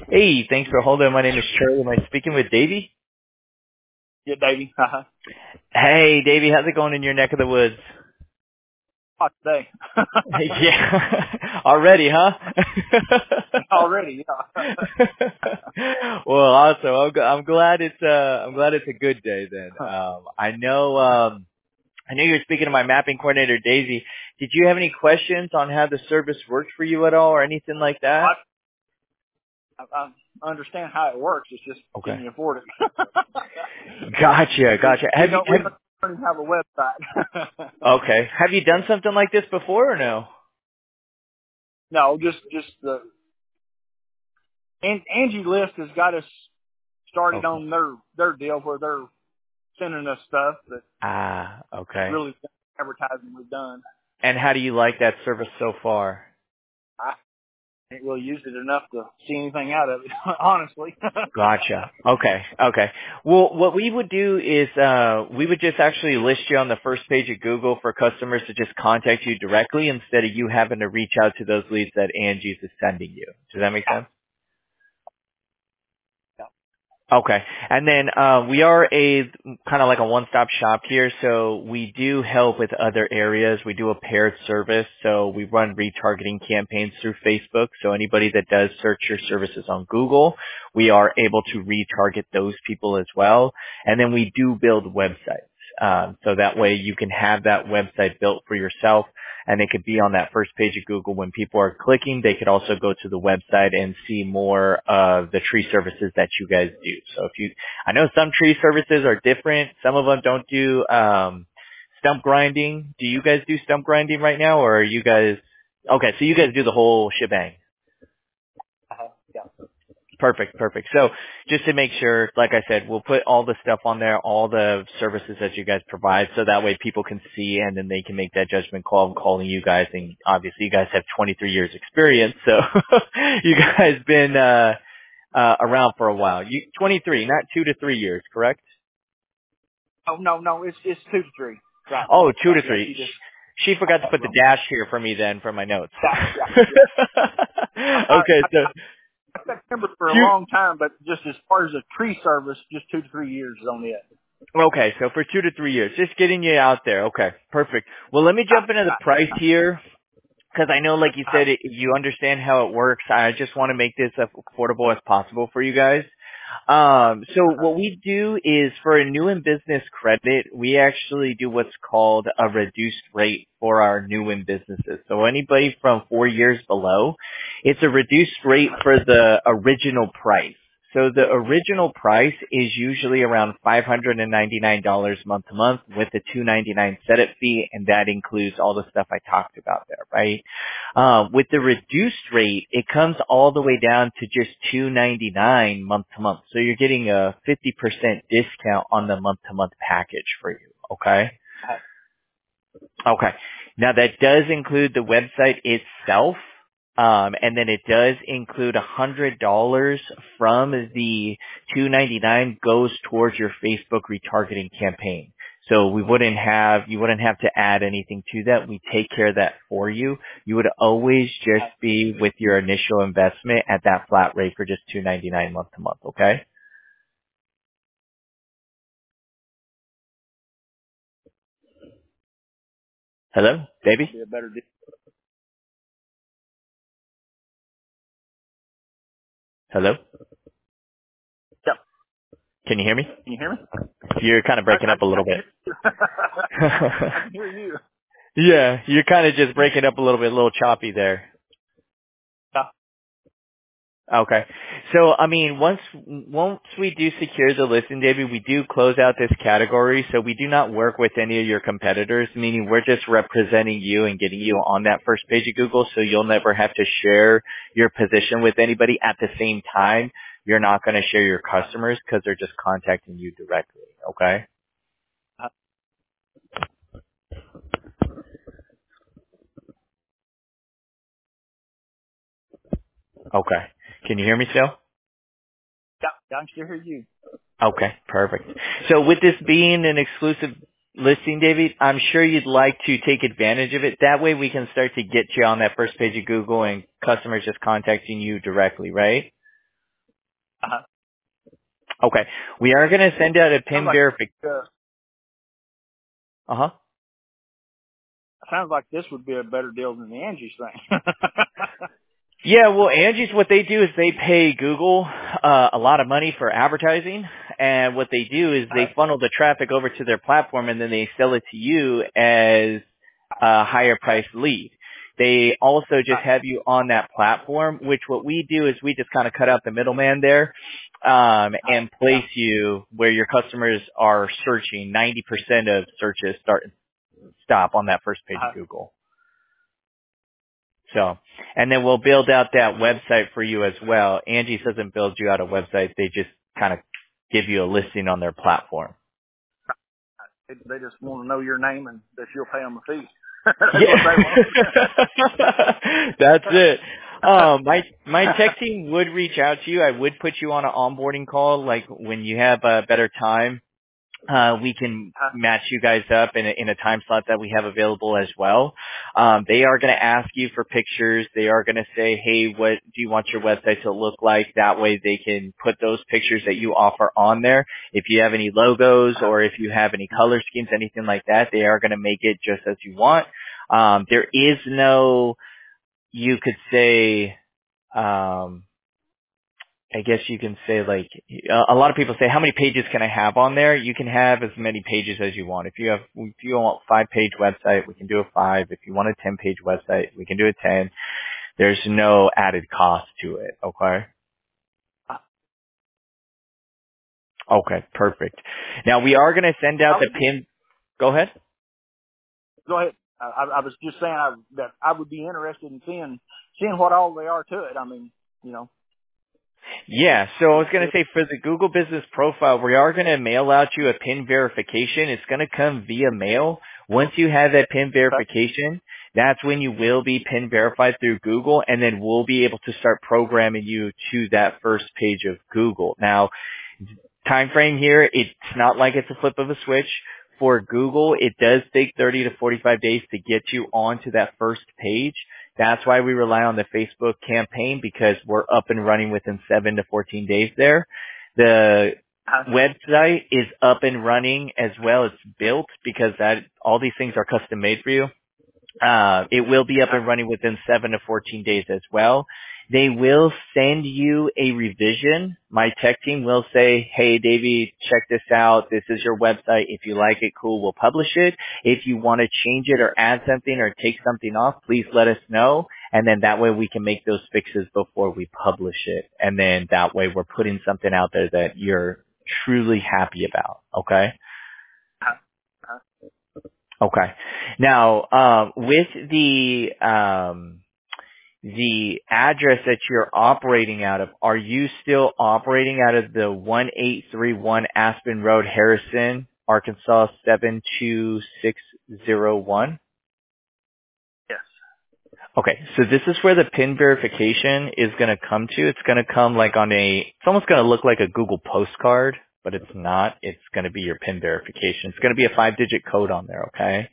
Hey, thanks for holding. My name is Charlie. Am I speaking with Davey? Yeah, Davey. Hey, Davey, how's it going in your neck of the woods? Hot day. Yeah, already, huh? Already, yeah. Well, awesome. I'm glad it's a good day then. I know you're speaking to my mapping coordinator, Daisy. Did you have any questions on how the service works for you at all, or anything like that? I understand how it works. It's just, Okay. can you afford it? Gotcha. We don't even have a website. Okay. Have you done something like this before or no? No, just the Angie List has got us started Okay. on their deal where they're sending us stuff that Okay. really advertising we've done. And how do you like that service so far? I ain't really used it enough to see anything out of it, honestly. Gotcha. Okay. Okay. Well, what we would do is, we would just actually list you on the first page of Google for customers to just contact you directly instead of you having to reach out to those leads that Angie's is sending you. Does that make sense? Okay. And then we are a kind of like a one-stop shop here, so we do help with other areas. We do a paired service, so we run retargeting campaigns through Facebook. So anybody that does search your services on Google, we are able to retarget those people as well. And then we do build websites. So that way you can have that website built for yourself, and it could be on that first page of Google. When people are clicking, they could also go to the website and see more of the tree services that you guys do. So I know some tree services are different. Some of them don't do stump grinding. Do you guys do stump grinding right now, or are you guys, okay, so you guys do the whole shebang. Yeah. Perfect. So just to make sure, like I said, we'll put all the stuff on there, all the services that you guys provide, so that way people can see and then they can make that judgment call of calling you guys. And obviously you guys have 23 years experience, so you guys been around for a while. 23, not 2 to 3 years, correct? Oh, no, it's 2 to 3. Right. Oh, 2 to Right, 3. yeah, She forgot to put the dash here for me then for my notes. yeah. Okay, so I've got timber for a two. long time, but just as far as a tree service, just 2 to 3 years is on it. Okay, so for 2 to 3 years, just getting you out there. Okay, perfect. Well, let me jump into the price here, because I know, like you said, you understand how it works. I just want to make this as affordable as possible for you guys. So what we do is for a new in business credit, we actually do what's called a reduced rate for our new in businesses. So anybody from 4 years below, it's a reduced rate for the original price. So the original price is usually around $599 month to month with the $299 setup fee, and that includes all the stuff I talked about there, right? With the reduced rate, it comes all the way down to just $299 month to month. So you're getting a 50% discount on the month to month package for you. Okay. Okay. Now that does include the website itself. And then it does include $100 from the $299 goes towards your Facebook retargeting campaign. So you wouldn't have to add anything to that. We take care of that for you. You would always just be with your initial investment at that flat rate for just $299 month to month. Okay. Hello, baby. Be a better deal. Hello. Yep. Can you hear me? Can you hear me? You're kind of breaking up a little bit. I can hear you. Yeah, you're kind of just breaking up a little bit, a little choppy there. Yeah. Okay. So, I mean, once we do secure the listing, David, we do close out this category. So we do not work with any of your competitors, meaning we're just representing you and getting you on that first page of Google. So you'll never have to share your position with anybody. At the same time, you're not going to share your customers because they're just contacting you directly. Okay. Okay. Can you hear me still? Yeah, I can still hear you. Okay, perfect. So with this being an exclusive listing, David, I'm sure you'd like to take advantage of it. That way we can start to get you on that first page of Google and customers just contacting you directly, right? Uh-huh. Okay. We are going to send out a PIN verification. Uh-huh. Sounds like this would be a better deal than the Angie's thing. Yeah, well, Angie's, what they do is they pay Google a lot of money for advertising, and what they do is they funnel the traffic over to their platform, and then they sell it to you as a higher priced lead. They also just have you on that platform, which what we do is we just kind of cut out the middleman there, and place you where your customers are searching. 90% of searches stop on that first page of Google. So, and then we'll build out that website for you as well. Angie's doesn't build you out a website. They just kind of give you a listing on their platform. They just want to know your name and that you'll pay them a fee. That's it. My tech team would reach out to you. I would put you on an onboarding call, like when you have a better time. We can match you guys up in a time slot that we have available as well. They are going to ask you for pictures. They are going to say, hey, what do you want your website to look like? That way they can put those pictures that you offer on there. If you have any logos or if you have any color schemes, anything like that, they are going to make it just as you want. There is no, you could say, I guess you can say, like, a lot of people say, how many pages can I have on there? You can have as many pages as you want. If you want a 5-page website, we can do a 5. If you want a 10-page website, we can do a 10. There's no added cost to it. Okay. Okay. Perfect. Now we are going to send out the pin. Go ahead. Go ahead. I was just saying that I would be interested in seeing what all they are to it. I mean, you know. Yeah, so I was going to say for the Google Business Profile, we are going to mail out you a PIN verification. It's going to come via mail. Once you have that PIN verification, that's when you will be PIN verified through Google, and then we'll be able to start programming you to that first page of Google. Now, time frame here, it's not like it's a flip of a switch. For Google, it does take 30 to 45 days to get you onto that first page. That's why we rely on the Facebook campaign, because we're up and running within 7 to 14 days there. The website is up and running as well. It's built because all these things are custom made for you. It will be up and running within 7 to 14 days as well. They will send you a revision. My tech team will say, hey, Davey, check this out. This is your website. If you like it, cool, we'll publish it. If you want to change it or add something or take something off, please let us know. And then that way we can make those fixes before we publish it. And then that way we're putting something out there that you're truly happy about. Okay? Okay. Now, with the address that you're operating out of, are you still operating out of the 1831 Aspen Road, Harrison, Arkansas 72601? Yes. Okay, so this is where the PIN verification is going to come to. It's going to come like it's almost going to look like a Google postcard, but it's not. It's going to be your PIN verification. It's going to be a 5-digit code on there, okay?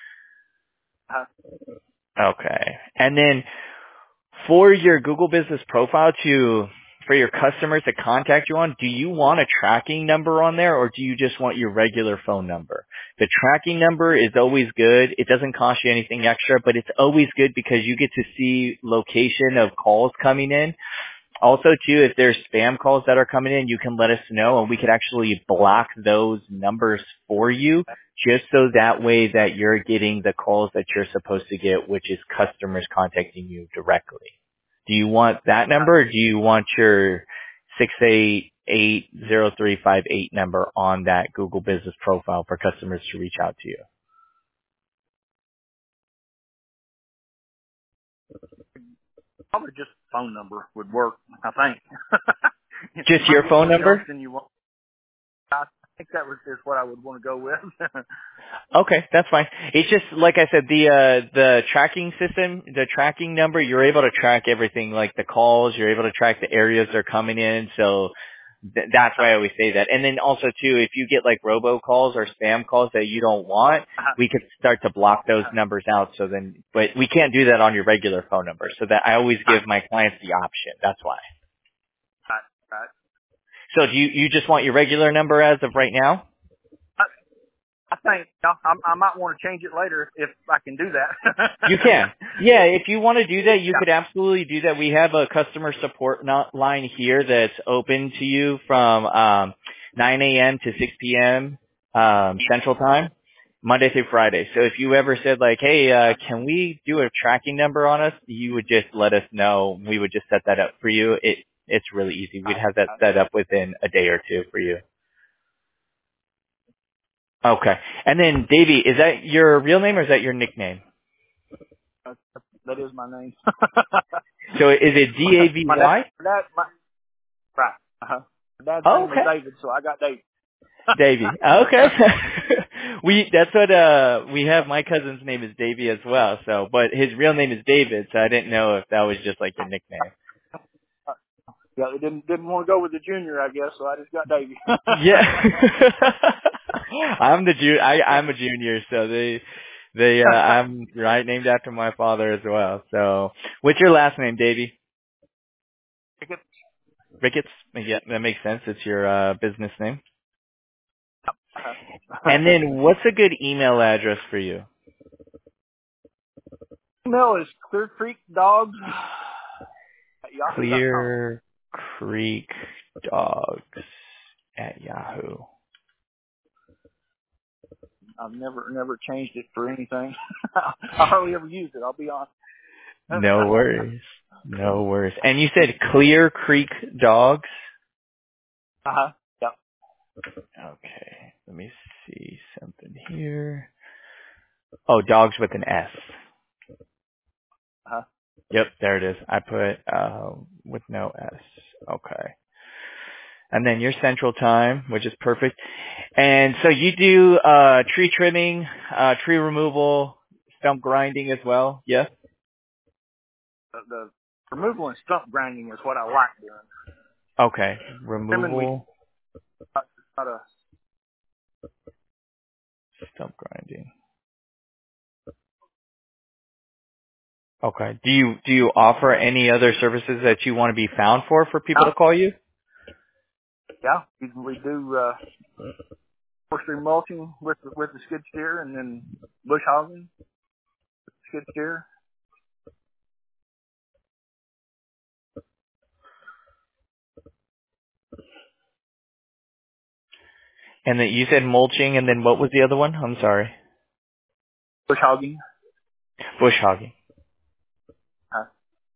Okay. And then for your Google Business Profile for your customers to contact you on, do you want a tracking number on there, or do you just want your regular phone number? The tracking number is always good. It doesn't cost you anything extra, but it's always good because you get to see location of calls coming in. Also, too, if there's spam calls that are coming in, you can let us know, and we could actually block those numbers for you, just so that way that you're getting the calls that you're supposed to get, which is customers contacting you directly. Do you want that number, or do you want your 688-0358 number on that Google Business Profile for customers to reach out to you? Probably just phone number would work, I think. Just your phone number? I think that is what I would want to go with. Okay, that's fine. It's just, like I said, the tracking system, the tracking number, you're able to track everything, like the calls, you're able to track the areas they're coming in, so that's why I always say that. And then also, too, if you get like robocalls or spam calls that you don't want, we could start to block those numbers out, but we can't do that on your regular phone number, so that I always give my clients the option. That's why. Right. So do you just want your regular number as of right now? I think I might want to change it later if I can do that. You can. Yeah, if you want to do that, you could absolutely do that. We have a customer support line here that's open to you from 9 a.m. to 6 p.m. Central Time, Monday through Friday. So if you ever said like, hey, can we do a tracking number on us, you would just let us know. We would just set that up for you. It's really easy. We'd have that set up within a day or two for you. Okay. And then, Davey, is that your real name or is that your nickname? That is my name. So is it D-A-V-Y? Right. Uh-huh. My dad's name was David, so I got David. Davey. Okay. That's what we have. My cousin's name is Davey as well. So, but his real name is David, so I didn't know if that was just like your nickname. Yeah, they didn't want to go with the junior, I guess, so I just got Davey. Yeah. I'm a junior, so I'm right named after my father as well. So, what's your last name, Davey? Ricketts. Ricketts? Yeah, that makes sense. It's your business name. Uh-huh. And then, what's a good email address for you? Email is Clear Creek Dogs at yahoo.com. Clear Creek Dogs at Yahoo. I've never changed it for anything. I hardly ever use it, I'll be honest. No worries. No worries. And you said Clear Creek Dogs? Uh-huh. Yep. Okay. Let me see something here. Oh, dogs with an S. Uh-huh. Yep, there it is. I put with no S. Okay. And then your Central Time, which is perfect. And so you do tree trimming, tree removal, stump grinding as well, yes? The removal and stump grinding is what I like doing. Okay. Removal, Not a stump grinding. Okay. Do you offer any other services that you want to be found for people to call you? Yeah, we do forestry mulching with the skid steer, and then bush hogging with the skid steer. And then you said mulching, and then what was the other one? I'm sorry. Bush hogging. Bush hogging. Uh,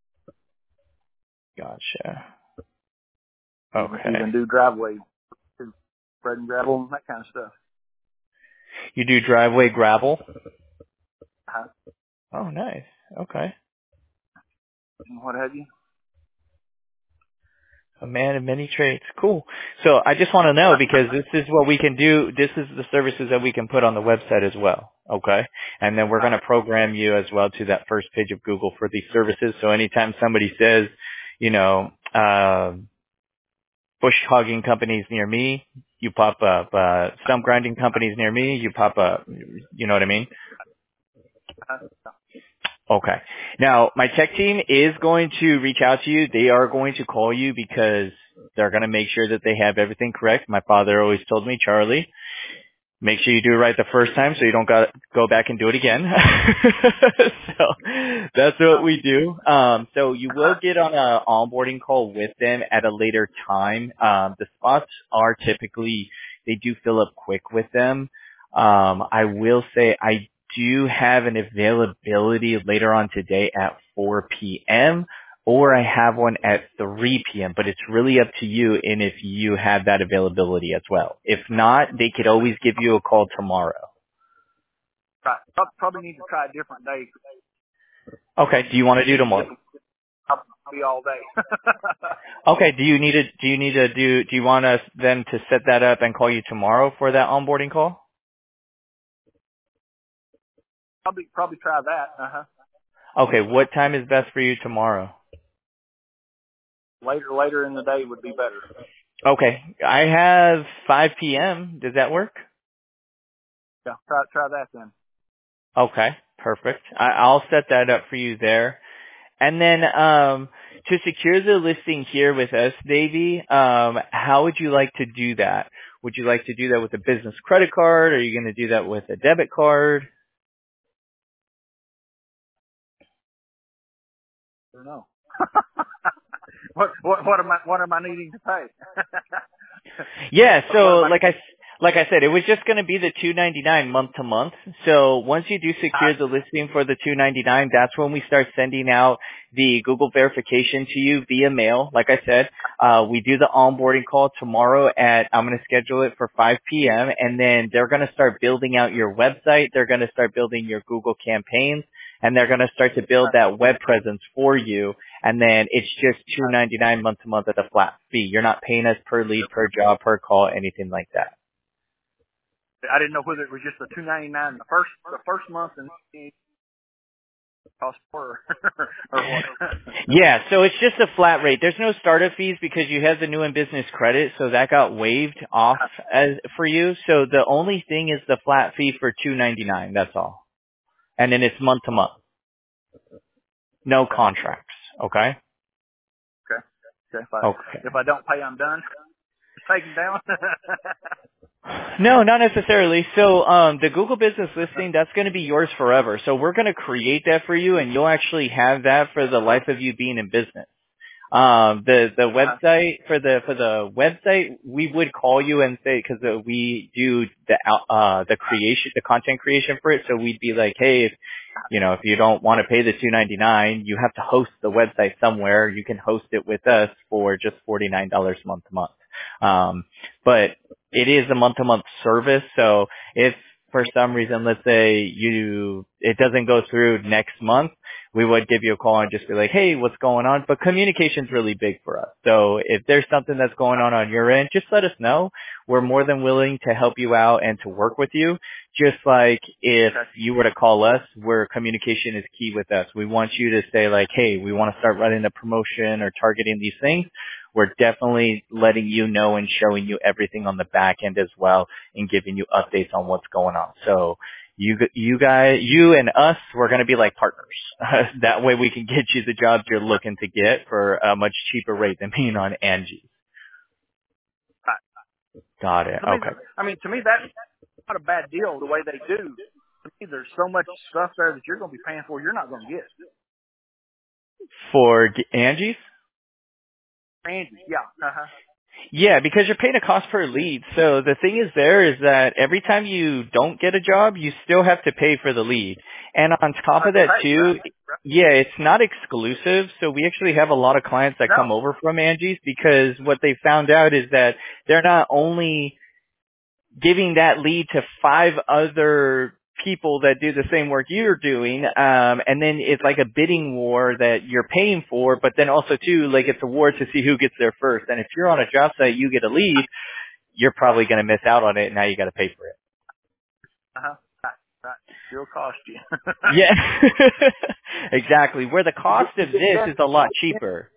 Gotcha. Okay. Even do driveway, do spreading gravel and that kind of stuff. You do driveway gravel? Uh, Oh, nice. Okay. and what have you. A man of many trades. Cool. So I just want to know because this is what we can do. This is the services that we can put on the website as well. Okay. And then we're going to program you as well to that first page of Google for these services. So anytime somebody says, you know, bush hogging companies near me, you pop up. Stump grinding companies near me, you pop up. You know what I mean? Okay. Now, my tech team is going to reach out to you. They are going to call you because they're going to make sure that they have everything correct. My father always told me, Charlie, make sure you do it right the first time so you don't go back and do it again. So that's what we do. So you will get on a onboarding call with them at a later time. The spots are typically, they do fill up quick with them. I will say I do have an availability later on today at 4 p.m. or I have one at 3 p.m., but it's really up to you and if you have that availability as well. If not, they could always give you a call tomorrow. Right. I'll probably need to try a different day. Okay. Do you want to do tomorrow? I'll be all day. Okay. Do you want us then to set that up and call you tomorrow for that onboarding call? Probably try that. Uh-huh. Okay. What time is best for you tomorrow? Later in the day would be better. Okay. I have 5 p.m. Does that work? Yeah, try that then. Okay. Perfect. I'll set that up for you there. And then, to secure the listing here with us, Davey, how would you like to do that? Would you like to do that with a business credit card? Are you going to do that with a debit card? I don't know. What am I needing to pay? Yeah, so like I said, it was just going to be the $299 month to month. So once you do secure the listing for the $299, that's when we start sending out the Google verification to you via mail. Like I said, we do the onboarding call tomorrow I'm going to schedule it for 5 p.m. and then they're going to start building out your website. They're going to start building your Google campaigns and they're going to start to build that web presence for you. And then it's just $299 month to month at a flat fee. You're not paying us per lead, per job, per call, anything like that. I didn't know whether it was just the $299 the first month and cost more or what. Yeah, so it's just a flat rate. There's no startup fees because you have the new in business credit, so that got waived off for you. So the only thing is the flat fee for $299. That's all, and then it's month to month. No contracts. Okay. Okay. If I don't pay, I'm done. It's taken down. No, not necessarily. So the Google Business Listing, that's going to be yours forever. So we're going to create that for you, and you'll actually have that for the life of you being in business. The website for the website, we would call you and say, because we do the creation, the content creation for it. So we'd be like, hey, if you don't want to pay the $299, you have to host the website somewhere. You can host it with us for just $49 month to month. But it is a month to month service. So if for some reason, let's say it doesn't go through next month, we would give you a call and just be like, hey, what's going on? But communication's really big for us. So if there's something that's going on your end, just let us know. We're more than willing to help you out and to work with you. Just like if you were to call us, where communication is key with us. We want you to say like, hey, we want to start running a promotion or targeting these things. We're definitely letting you know and showing you everything on the back end as well and giving you updates on what's going on. So you and us, we're going to be like partners. That way we can get you the jobs you're looking to get for a much cheaper rate than being on Angie's. Got it. Okay. I mean, to me, that's not a bad deal the way they do. To me, there's so much stuff there that you're going to be paying for you're not going to get. For Angie's? Angie's, yeah. Uh-huh. Yeah, because you're paying a cost per lead. So the thing is that every time you don't get a job, you still have to pay for the lead. And on top of that too, yeah, it's not exclusive. So we actually have a lot of clients that come over from Angie's because what they found out is that they're not only giving that lead to 5 other people that do the same work you're doing, and then it's like a bidding war that you're paying for, but then also too, like it's a war to see who gets there first. And if you're on a job site, you get a lead, you're probably going to miss out on it, and now you got to pay for it. Uh-huh. Right. It'll cost you. Yeah. Exactly. Where the cost of this is a lot cheaper.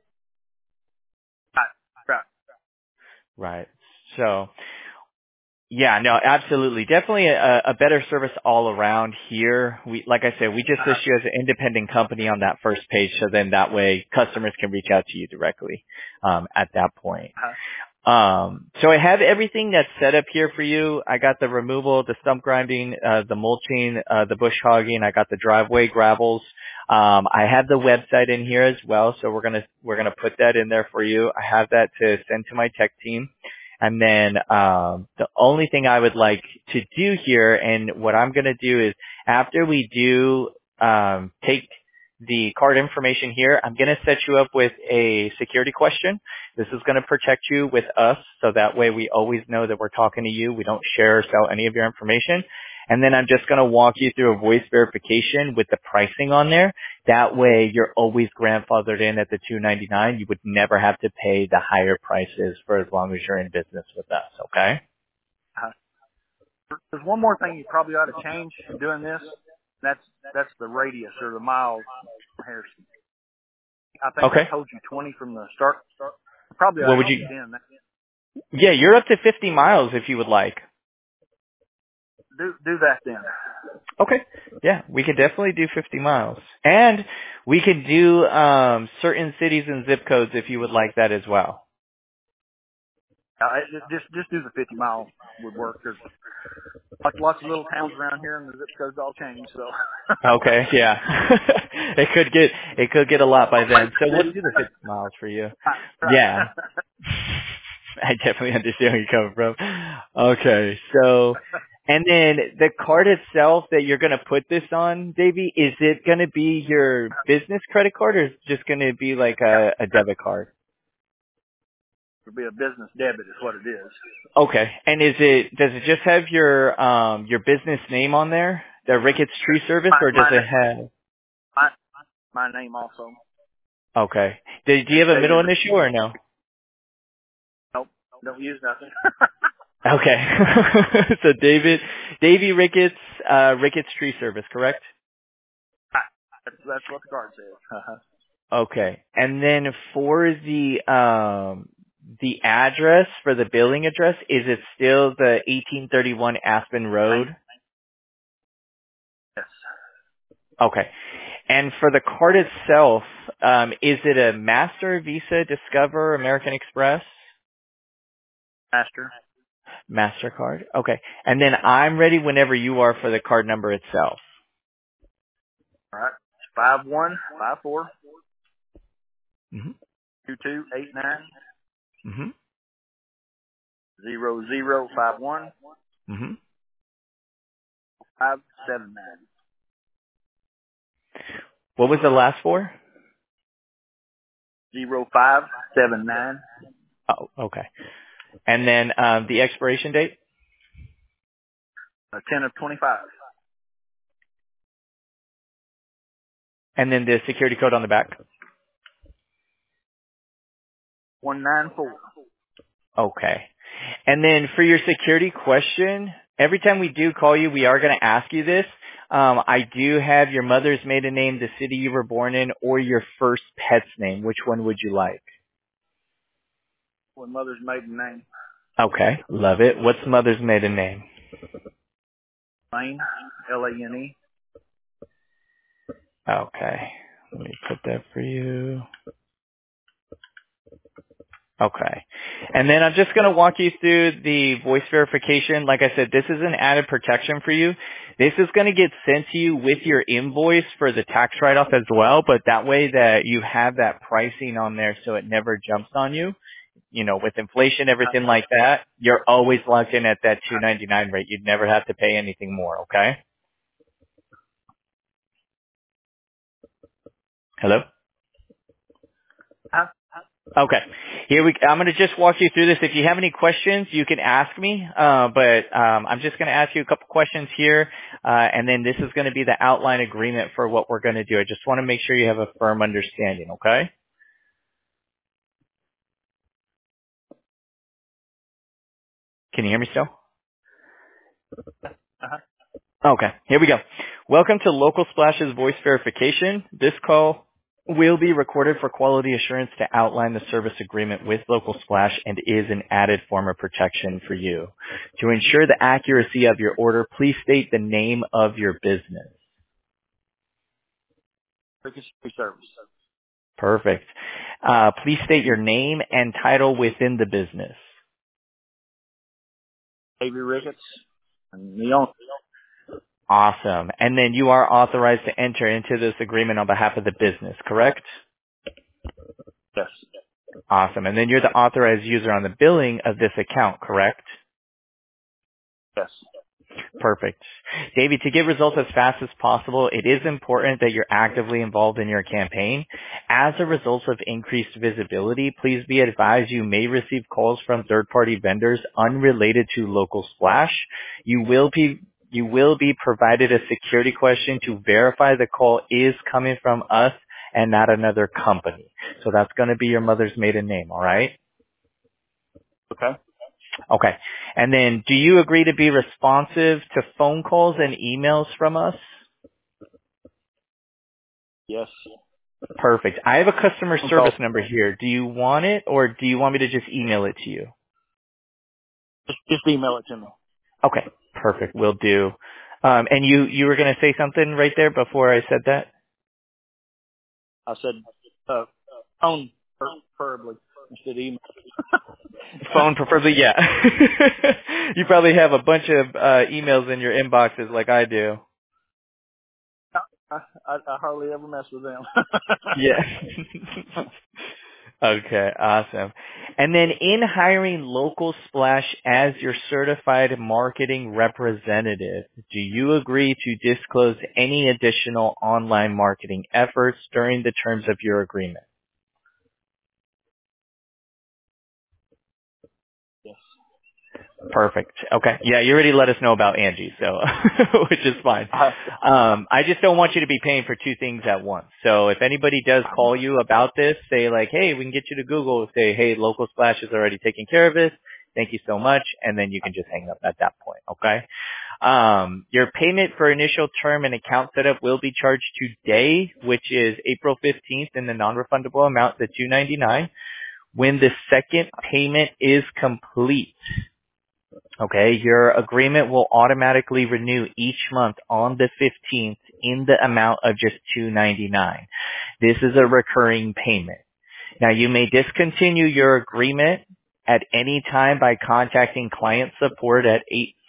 Right. So, yeah, no, absolutely. Definitely a better service all around here. Like I said, we just list you as an independent company on that first page, so then that way customers can reach out to you directly at that point. So I have everything that's set up here for you. I got the removal, the stump grinding, the mulching, the bush hogging. I got the driveway gravels. I have the website in here as well, so we're gonna put that in there for you. I have that to send to my tech team. And then the only thing I would like to do here, and what I'm going to do is after we do take the card information here, I'm going to set you up with a security question. This is going to protect you with us, so that way we always know that we're talking to you. We don't share or sell any of your information. And then I'm just going to walk you through a voice verification with the pricing on there. That way you're always grandfathered in at the $299. You would never have to pay the higher prices for as long as you're in business with us, okay? There's one more thing you probably ought to change in doing this. That's the radius or the miles from Harrison. I think I told you 20 from the start. Probably ought to change in. Yeah, you're up to 50 miles if you would like. Do that then. Okay. Yeah, we could definitely do 50 miles. And we could do certain cities and zip codes if you would like that as well. Just do the 50 mile would work. There's lots of little towns around here, and the zip codes all change. So. Okay, yeah. it could get a lot by then. So we'll do the 50 miles for you. Yeah. I definitely understand where you're coming from. Okay, so, and then the card itself that you're going to put this on, Davey, is it going to be your business credit card or is it just going to be like a debit card? It'll be a business debit is what it is. Okay, and does it just have your business name on there, the Ricketts Tree Service, or does it have? My name also. Okay. Do you have a middle initial or no? Nope, don't use nothing. Okay. So Davey Ricketts, Ricketts Tree Service, correct? That's what the card says. Okay. And then for the address, for the billing address, is it still the 1831 Aspen Road? Yes. Okay. And for the card itself, is it a Master, Visa, Discover, American Express? Master. MasterCard? Okay. And then I'm ready whenever you are for the card number itself. All right. 5154 Mm-hmm. 2289 Mm-hmm. 0051 Mm-hmm. 579 What was the last four? 0579 Oh, okay. And then the expiration date? 10 of 25. And then the security code on the back? 194. Okay. And then for your security question, every time we do call you, we are going to ask you this. I do have your mother's maiden name, the city you were born in, or your first pet's name. Which one would you like? My mother's maiden name. Okay. Love it. What's mother's maiden name? Lane. Lane. Okay. Let me put that for you. Okay. And then I'm just going to walk you through the voice verification. Like I said, this is an added protection for you. This is going to get sent to you with your invoice for the tax write-off as well, but that way that you have that pricing on there so it never jumps on you. You know, with inflation, everything like that, you're always locked in at that $2.99 rate. You'd never have to pay anything more, okay? Hello? Huh? Okay. I'm going to just walk you through this. If you have any questions, you can ask me. But I'm just going to ask you a couple questions here. And then this is going to be the outline agreement for what we're going to do. I just want to make sure you have a firm understanding, okay? Can you hear me still? Uh-huh. Okay, here we go. Welcome to Local Splash's voice verification. This call will be recorded for quality assurance to outline the service agreement with Local Splash and is an added form of protection for you. To ensure the accuracy of your order, please state the name of your business. Ricketts Tree Service. Perfect. Please state your name and title within the business. Davey Ricketts. And the owner. Awesome. And then you are authorized to enter into this agreement on behalf of the business, correct? Yes. Awesome. And then you're the authorized user on the billing of this account, correct? Yes. Perfect. Davey, to get results as fast as possible, it is important that you're actively involved in your campaign. As a result of increased visibility, please be advised you may receive calls from third-party vendors unrelated to Local Splash. You will be provided a security question to verify the call is coming from us and not another company. So that's going to be your mother's maiden name, all right? Okay. Okay. And then do you agree to be responsive to phone calls and emails from us? Yes. Perfect. I have a customer service number here. Do you want it or do you want me to just email it to you? Just email it to me. Okay. Perfect. Will do. And you were going to say something right there before I said that? I said, phone preferably instead of email. Phone preferably, yeah. You probably have a bunch of emails in your inboxes like I do. I hardly ever mess with them. Yeah. Okay, awesome. And then in hiring Local Splash as your certified marketing representative, do you agree to disclose any additional online marketing efforts during the terms of your agreement? Yes. Perfect. Okay. Yeah, you already let us know about Angie, so which is fine. I just don't want you to be paying for two things at once. So if anybody does call you about this, say like, hey, we can get you to Google, say, hey, Local Splash is already taking care of this. Thank you so much. And then you can just hang up at that point. Okay. Your payment for initial term and account setup will be charged today, which is April 15th, in the non-refundable amount, the $299. When the second payment is complete, okay, your agreement will automatically renew each month on the 15th in the amount of just $299. This is a recurring payment. Now, you may discontinue your agreement at any time by contacting client support at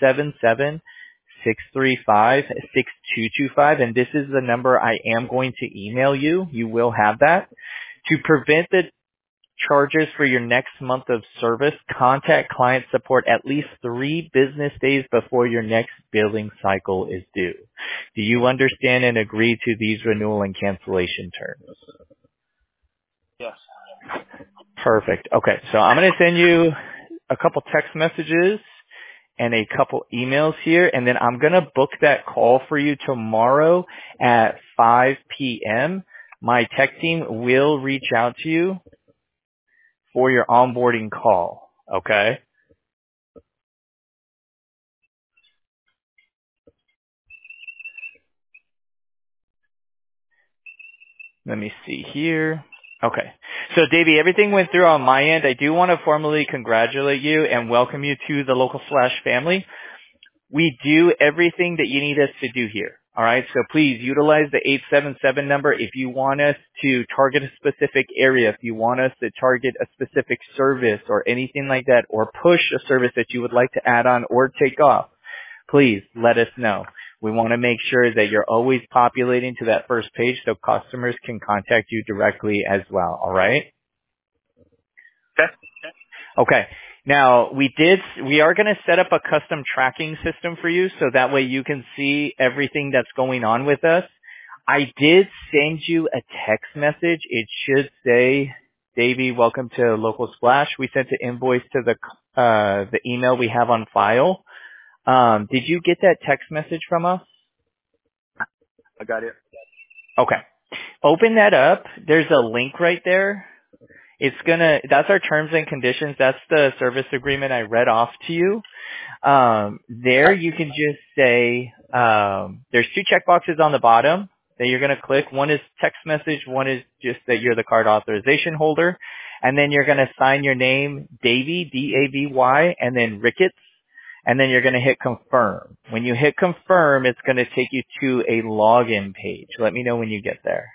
877-635-6225, and this is the number I am going to email you. You will have that. To prevent the charges for your next month of service, contact client support at least 3 business days before your next billing cycle is due. Do you understand and agree to these renewal and cancellation terms? Yes. Perfect. Okay, so I'm going to send you a couple text messages and a couple emails here, and then I'm going to book that call for you tomorrow at 5 p.m. My tech team will reach out to you for your onboarding call, okay? Let me see here. Okay. So, Davey, everything went through on my end. I do want to formally congratulate you and welcome you to the Local Splash family. We do everything that you need us to do here. All right. So please utilize the 877 number if you want us to target a specific area, if you want us to target a specific service or anything like that, or push a service that you would like to add on or take off. Please let us know. We want to make sure that you're always populating to that first page so customers can contact you directly as well. All right. Okay. Okay. Now, we are going to set up a custom tracking system for you so that way you can see everything that's going on with us. I did send you a text message. It should say, Davey, welcome to Local Splash. We sent the invoice to the email we have on file. Did you get that text message from us? I got it. Okay. Open that up. There's a link right there. That's our terms and conditions. That's the service agreement I read off to you. There you can just say, there's 2 checkboxes on the bottom that you're going to click. One is text message. One is just that you're the card authorization holder. And then you're going to sign your name, Davey, D-A-V-Y, and then Ricketts. And then you're going to hit confirm. When you hit confirm, it's going to take you to a login page. Let me know when you get there.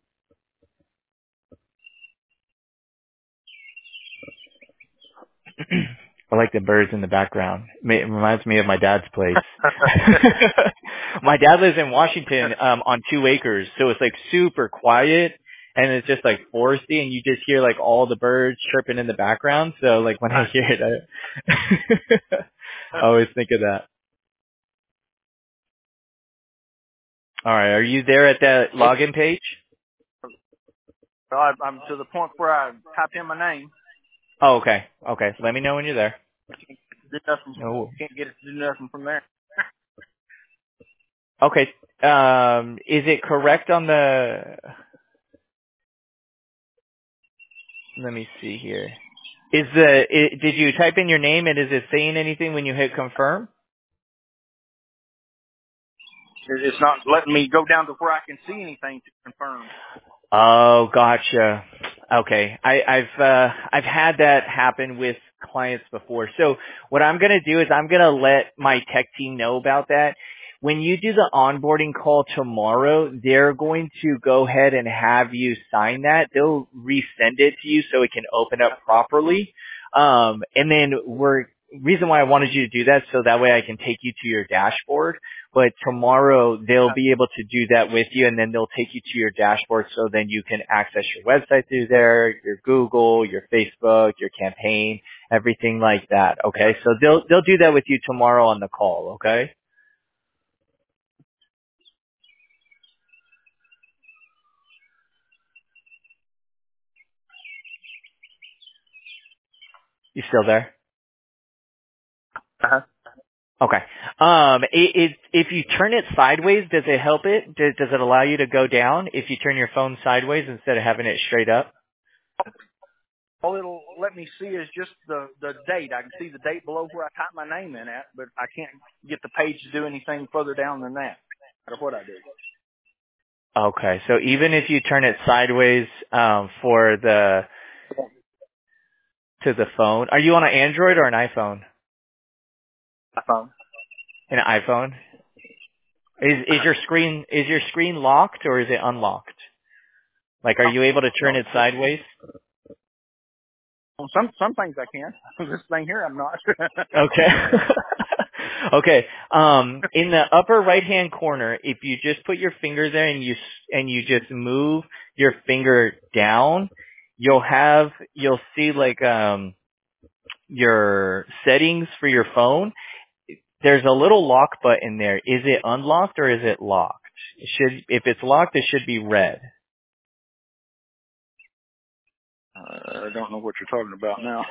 I like the birds in the background. It reminds me of my dad's place. My dad lives in Washington on 2 acres, so it's like super quiet and it's just like foresty, and you just hear like all the birds chirping in the background. So like when I hear it, I always think of that. All right, are you there at that login page? Well, I'm to the point where I type in my name. Oh, okay. Okay, let me know when you're there. Can't get it to do nothing from there. Okay. Is it correct on the? Let me see here. Did you type in your name and is it saying anything when you hit confirm? It's not letting me go down to where I can see anything to confirm. Oh, gotcha. Okay. I've had that happen with clients before. So what I'm going to do is I'm going to let my tech team know about that. when you do the onboarding call tomorrow, they're going to go ahead and have you sign that. They'll resend it to you so it can open up properly. And then reason why I wanted you to do that so that way I can take you to your dashboard. But tomorrow they'll be able to do that with you, and then they'll take you to your dashboard so then you can access your website through there, your Google, your Facebook, your campaign, everything like that. Okay, so they'll do that with you tomorrow on the call. Okay, you still there? Uh-huh. Okay. If you turn it sideways, does it help it? Does it allow you to go down if you turn your phone sideways instead of having it straight up? All it'll let me see is just the date. I can see the date below where I type my name in at, but I can't get the page to do anything further down than that, no matter what I do. Okay. So even if you turn it sideways to the phone, are you on an Android or an iPhone? iPhone. An iPhone? Is your screen locked or is it unlocked? Like, are you able to turn it sideways? Some things I can. This thing here, I'm not. Okay. Okay. In the upper right hand corner, if you just put your finger there and you just move your finger down, you'll see like your settings for your phone. There's a little lock button there. Is it unlocked or is it locked? If it's locked, it should be red. I don't know what you're talking about now.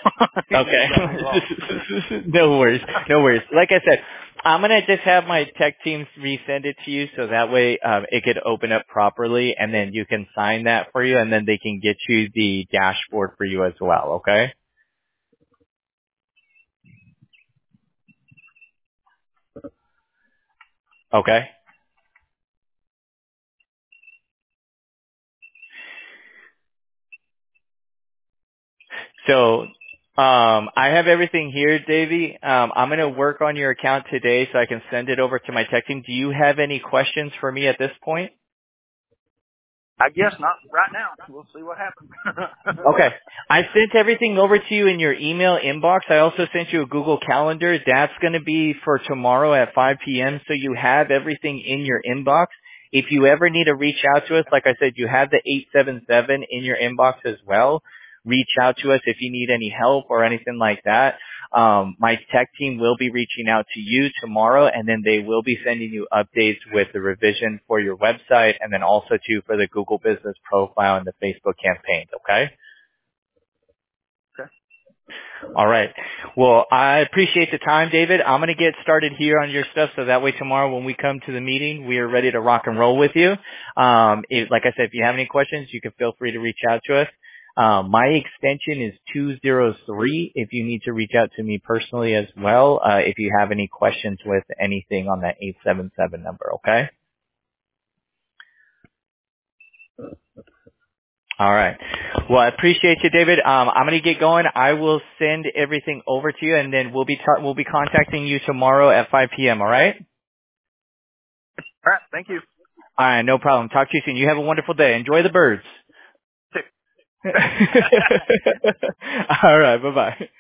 Okay. No worries. No worries. Like I said, I'm going to just have my tech team resend it to you so that way it could open up properly and then you can sign that for you and then they can get you the dashboard for you as well, okay? Okay. So I have everything here, Davey. I'm going to work on your account today so I can send it over to my tech team. Do you have any questions for me at this point? I guess not right now. We'll see what happens. Okay. I sent everything over to you in your email inbox. I also sent you a Google Calendar. That's going to be for tomorrow at 5 p.m. So you have everything in your inbox. If you ever need to reach out to us, like I said, you have the 877 in your inbox as well. Reach out to us if you need any help or anything like that. My tech team will be reaching out to you tomorrow, and then they will be sending you updates with the revision for your website and then also too for the Google Business Profile and the Facebook campaigns, okay? Okay. All right. Well, I appreciate the time, David. I'm going to get started here on your stuff so that way tomorrow when we come to the meeting, we are ready to rock and roll with you. Like I said, if you have any questions, you can feel free to reach out to us. My extension is 203 if you need to reach out to me personally as well, if you have any questions with anything on that 877 number, okay? All right. Well, I appreciate you, David. I'm going to get going. I will send everything over to you, and then we'll be contacting you tomorrow at 5 p.m., all right? All right. Thank you. All right, no problem. Talk to you soon. You have a wonderful day. Enjoy the birds. All right, bye-bye.